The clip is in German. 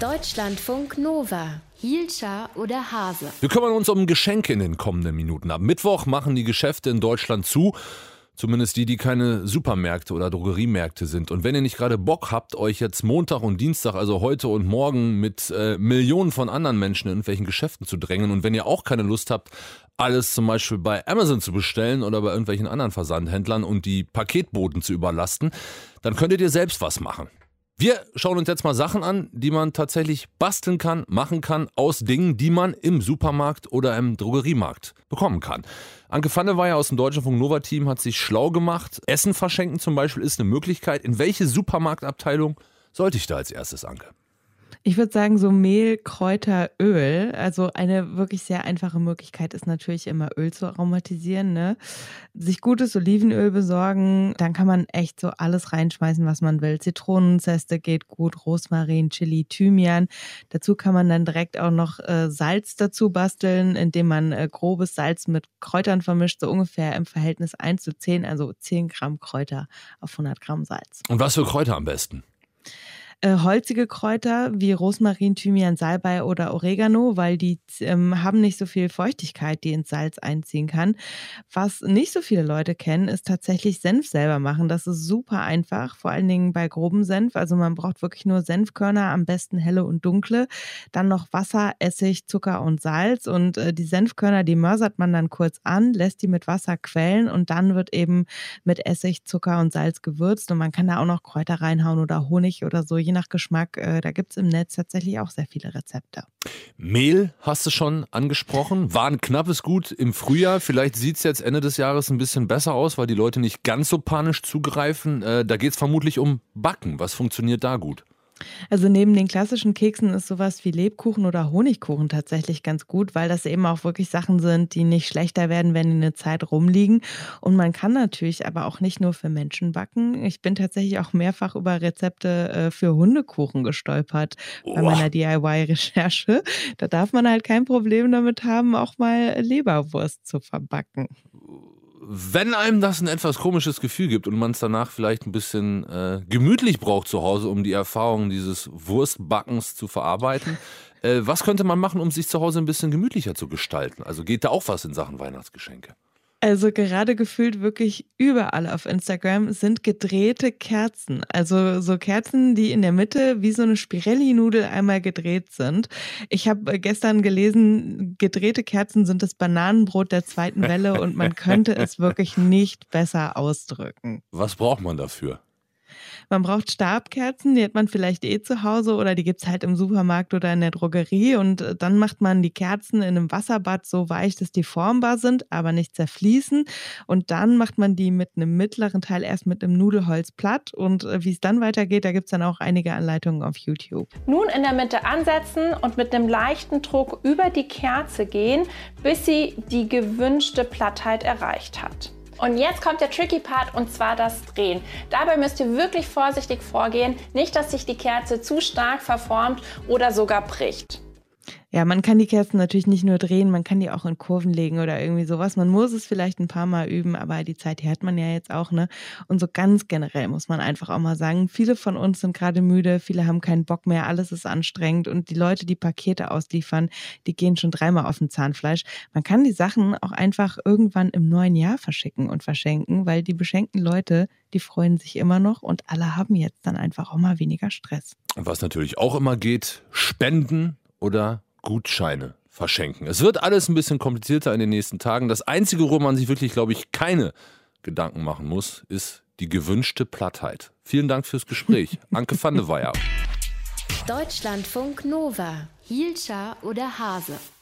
Deutschlandfunk Nova. Hielscher oder Hase? Wir kümmern uns um Geschenke in den kommenden Minuten. Am Mittwoch machen die Geschäfte in Deutschland zu. Zumindest die keine Supermärkte oder Drogeriemärkte sind. Und wenn ihr nicht gerade Bock habt, euch jetzt Montag und Dienstag, also heute und morgen, mit Millionen von anderen Menschen in irgendwelchen Geschäften zu drängen, und wenn ihr auch keine Lust habt, alles zum Beispiel bei Amazon zu bestellen oder bei irgendwelchen anderen Versandhändlern und die Paketboten zu überlasten, dann könntet ihr selbst was machen. Wir schauen uns jetzt mal Sachen an, die man tatsächlich basteln kann, machen kann, aus Dingen, die man im Supermarkt oder im Drogeriemarkt bekommen kann. Anke Vandeweyer aus dem Deutschlandfunk Nova Team hat sich schlau gemacht. Essen verschenken zum Beispiel ist eine Möglichkeit. In welche Supermarktabteilung sollte ich da als erstes, Anke? Ich würde sagen, so Mehl, Kräuter, Öl. Also eine wirklich sehr einfache Möglichkeit ist natürlich immer Öl zu aromatisieren, ne? Sich gutes Olivenöl besorgen, dann kann man echt so alles reinschmeißen, was man will. Zitronenzeste geht gut, Rosmarin, Chili, Thymian. Dazu kann man dann direkt auch noch Salz dazu basteln, indem man grobes Salz mit Kräutern vermischt, so ungefähr im Verhältnis 1:10, also 10 Gramm Kräuter auf 100 Gramm Salz. Und was für Kräuter am besten? Holzige Kräuter wie Rosmarin, Thymian, Salbei oder Oregano, weil die haben nicht so viel Feuchtigkeit, die ins Salz einziehen kann. Was nicht so viele Leute kennen, ist tatsächlich Senf selber machen. Das ist super einfach, vor allen Dingen bei grobem Senf. Also man braucht wirklich nur Senfkörner, am besten helle und dunkle. Dann noch Wasser, Essig, Zucker und Salz. Und die Senfkörner, die mörsert man dann kurz an, lässt die mit Wasser quellen und dann wird eben mit Essig, Zucker und Salz gewürzt. Und man kann da auch noch Kräuter reinhauen oder Honig oder so, je nach Geschmack. Da gibt es im Netz tatsächlich auch sehr viele Rezepte. Mehl hast du schon angesprochen. War ein knappes Gut im Frühjahr. Vielleicht sieht es jetzt Ende des Jahres ein bisschen besser aus, weil die Leute nicht ganz so panisch zugreifen. Da geht es vermutlich um Backen. Was funktioniert da gut? Also neben den klassischen Keksen ist sowas wie Lebkuchen oder Honigkuchen tatsächlich ganz gut, weil das eben auch wirklich Sachen sind, die nicht schlechter werden, wenn die eine Zeit rumliegen. Und man kann natürlich aber auch nicht nur für Menschen backen. Ich bin tatsächlich auch mehrfach über Rezepte für Hundekuchen gestolpert bei meiner DIY-Recherche. Da darf man halt kein Problem damit haben, auch mal Leberwurst zu verbacken. Wenn einem das ein etwas komisches Gefühl gibt und man es danach vielleicht ein bisschen gemütlich braucht zu Hause, um die Erfahrung dieses Wurstbackens zu verarbeiten, was könnte man machen, um sich zu Hause ein bisschen gemütlicher zu gestalten? Also geht da auch was in Sachen Weihnachtsgeschenke? Also gerade gefühlt wirklich überall auf Instagram sind gedrehte Kerzen. Also so Kerzen, die in der Mitte wie so eine Spirelli-Nudel einmal gedreht sind. Ich habe gestern gelesen, gedrehte Kerzen sind das Bananenbrot der zweiten Welle und man könnte es wirklich nicht besser ausdrücken. Was braucht man dafür? Man braucht Stabkerzen, die hat man vielleicht zu Hause oder die gibt's halt im Supermarkt oder in der Drogerie und dann macht man die Kerzen in einem Wasserbad so weich, dass die formbar sind, aber nicht zerfließen und dann macht man die mit einem mittleren Teil erst mit einem Nudelholz platt und wie es dann weitergeht, da gibt's dann auch einige Anleitungen auf YouTube. Nun in der Mitte ansetzen und mit einem leichten Druck über die Kerze gehen, bis sie die gewünschte Plattheit erreicht hat. Und jetzt kommt der tricky Part und zwar das Drehen. Dabei müsst ihr wirklich vorsichtig vorgehen, nicht dass sich die Kerze zu stark verformt oder sogar bricht. Ja, man kann die Kerzen natürlich nicht nur drehen, man kann die auch in Kurven legen oder irgendwie sowas. Man muss es vielleicht ein paar Mal üben, aber die Zeit, die hat man ja jetzt auch, ne? Und so ganz generell muss man einfach auch mal sagen, viele von uns sind gerade müde, viele haben keinen Bock mehr, alles ist anstrengend und die Leute, die Pakete ausliefern, die gehen schon 3-mal auf den Zahnfleisch. Man kann die Sachen auch einfach irgendwann im neuen Jahr verschicken und verschenken, weil die beschenkten Leute, die freuen sich immer noch und alle haben jetzt dann einfach auch mal weniger Stress. Und was natürlich auch immer geht, spenden oder Gutscheine verschenken. Es wird alles ein bisschen komplizierter in den nächsten Tagen. Das Einzige, worüber man sich wirklich, glaube ich, keine Gedanken machen muss, ist die gewünschte Plattheit. Vielen Dank fürs Gespräch. Anke Vandeweyer. Deutschlandfunk Nova. Hielscher oder Hase?